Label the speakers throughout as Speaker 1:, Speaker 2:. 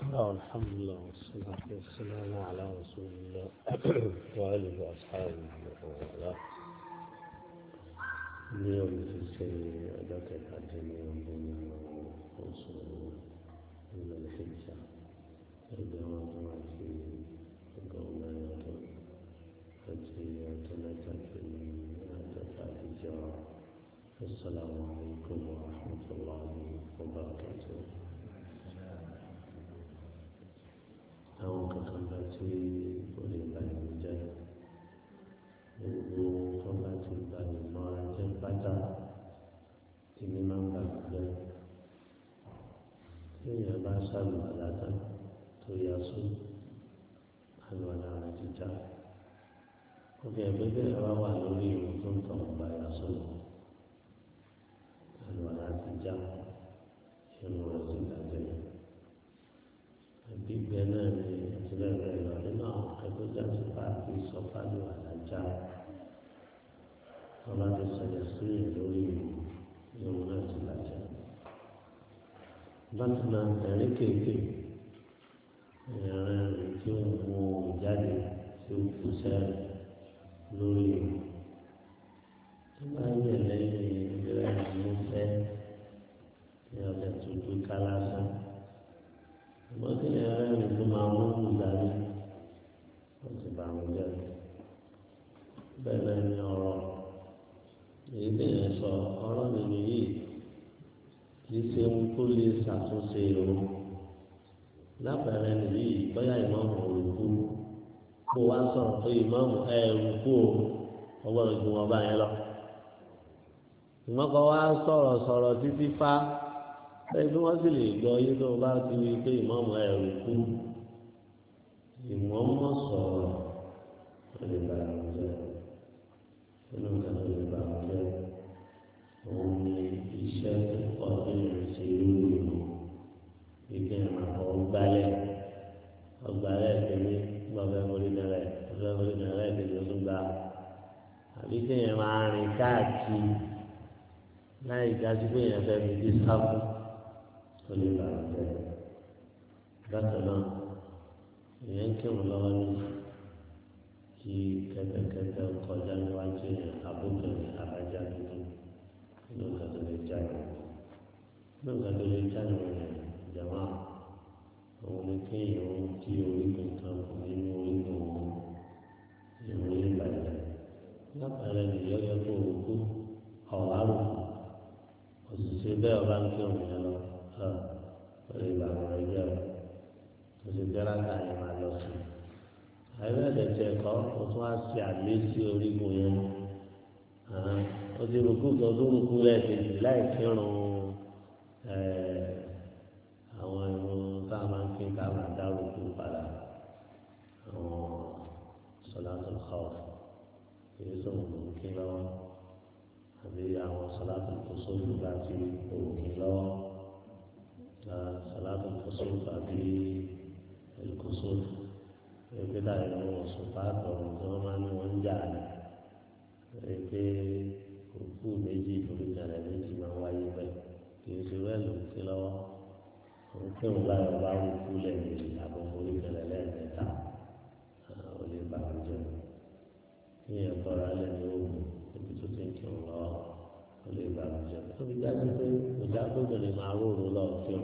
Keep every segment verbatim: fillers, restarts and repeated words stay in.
Speaker 1: آه الحمد لله والصلاة والسلام على رسول الله وآله وأصحابه وعلى اليوم في السنة أداك الحجم يوم وصول من الحجة الجواب في قولنا يوم التي تنتهي في السلام عليكم ورحمة الله وبركاته. àwọn kankan bá tí ó lè ba ìlú jẹ́ gbogbo tó bá ti ba ìmọ̀ra jẹ́ pátá ìní máa ń bà mí jẹ́ tí èèyàn bá ṣàlù àlàtà tó yá sùn àlọ́ àlà rẹ̀ jíjà òkè ẹgbẹ́ ẹ̀rọ wà lórí ìwọ̀n tó ń tàn bá yá sùn àlọ́ àlà jíjà ìrùn rẹ̀ sì bàjẹ́. Gbígbẹ náà ni ìtìlẹ́gbẹ̀ẹ́ lọ nínú àwọn ẹgbẹ́jà tí pààkì sọ́fàlù àlájá wọn bá ti sọ̀rọ̀ sí lórí ìwọ̀n náà ti bàjẹ́. Bákan náà ẹ̀rín kéèké ẹ̀rín rẹ̀ tí ó mú jáde tí ó kú sẹ́rẹ̀ lórí ìwọ̀n. Tó bá yẹ lẹ́yìn ìrẹ́ ìmúfẹ́ ní ọ̀sẹ̀ tó gbé kálásán. Wọ́n ti lè rẹ́ ẹni tó máa mú ìdarí wọ́n ti bá wọn jẹ́. Bẹ́ẹ̀ náà ni ọ̀rọ̀ èyí tí yẹn sọ ọ̀rọ̀ nínú yìí kì í ṣe ohun tó lè ṣàtúnṣe irun. Lápẹẹrẹ nìyí bóyá ìmáàmù òrùkú kó wá sọ̀rọ̀ pé ìmáàmù ẹ̀ òrùkú o ọgbọ́n ìgbìmọ̀ wọn bá yẹn lọ. Ìmọ̀kọ wá sọ̀rọ̀ sọ̀rọ̀ títí fá. Ẹgbẹ́ wọn sì lè gbọ́ yé tó bá ti rí pé ìmọ̀ọ́mọ́ ẹ̀rù kú ìmọ̀ọ́mọ́ sọ̀rọ̀ ó lè bá àwọn jẹ́ nínú nǹkan tó lè bá àwọn jẹ́ òun ni iṣẹ́ tó pọ̀ nínú ìṣe lórí ìlú ìgbẹ́ àmọ́ ọgbálẹ̀ ọgbálẹ̀ tẹ̀lé gbọ́fẹ́ mórí nẹ́rẹ̀ gbọ́fẹ́ mórí nẹ́rẹ̀ tẹ̀lé ó tún gbà àbí kéèyàn máa rìn káàkiri láì dájú pé èèyàn fẹ́ fi dé sáfù. Oleh baca, kata yang kemudian di kata-kata kodan wajib abu kami abajan itu, itu kata lecan, itu kata lecan jamaah, mungkin yang tiuri tentang ini ini ini baca, apa lagi yang yang tu awal, sesudah orang kemudian oleh bangun aja, terus jalan kaya malu. Ayo ada cekor, untuk asyik lesi origo yang, ah, untuk ruku tu ruku lagi, lagi kena, eh, awak itu tak mungkin tak ada ruku pada, oh, salatul khawf, itu mungkin lah, tapi awak salatul khusus juga sih mungkin lah. Salatul kusuf tadi kusuf kita yang supat orang zaman wanjan itu buku meji tulisan meji mawai baik kisuel kilo mungkin mulai baru kulen apa boleh kelalen kita oleh bangsa ini yang orang yang itu tinggi Allah oleh bangsa itu bicara itu bicara itu dari malu Allah tu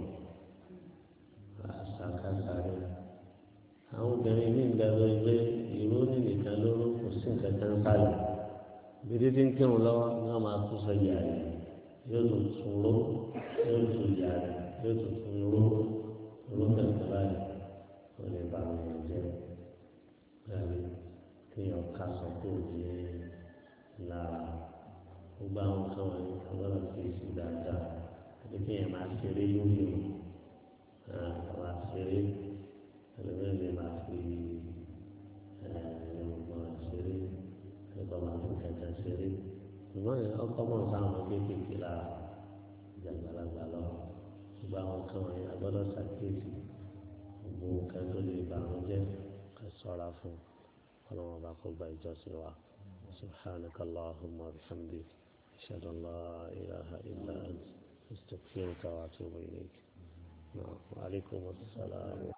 Speaker 1: asalkan saya àwọn obìnrin ní ìgbàgbọ́ ilé ìró ní nìkan lóró kò sí nǹkan kan sálẹ̀ bí dídí ń kírun lọ́wọ́ ní wọ́n máa tún sọ ìyá rẹ̀ yóò tún tún ró yóò tún ìyá rẹ̀ yóò tún tún ró ró kẹ̀kẹ́ báyìí wọ́n lè bá àwọn jẹ́ láàrin kéèyàn ká sọ pé òbí lára gbogbo àwọn kan wọ̀nyí agbọ́dọ̀ fi sí dáadáa àti kéèyàn máa ṣeré lórí o àwọn àṣeré ẹlẹ́mìí lè máa fi ẹ̀ẹ́dẹ̀gbọ̀n ṣeré ẹ̀kọ́ máa fi kẹ̀kẹ́ ṣeré ṣùgbọ́n ọkọ̀ mọ̀ sáwọn kéékèèké lára ìjàgbálagbà lọ gbogbo àwọn kan wọ̀nyí agbọ́dọ̀ ṣàkíyèsí gbogbo nǹkan tó lè bà wọ́n jẹ́ ká ṣọ́ra fún ọlọ́wọ́n bá kó gba ìjọsìn wa subhanaka allahumma wa bihamdik ashhadu an la ilaha illa anta astaghfiruka wa atubu ilayk. Wa alaikum assalam.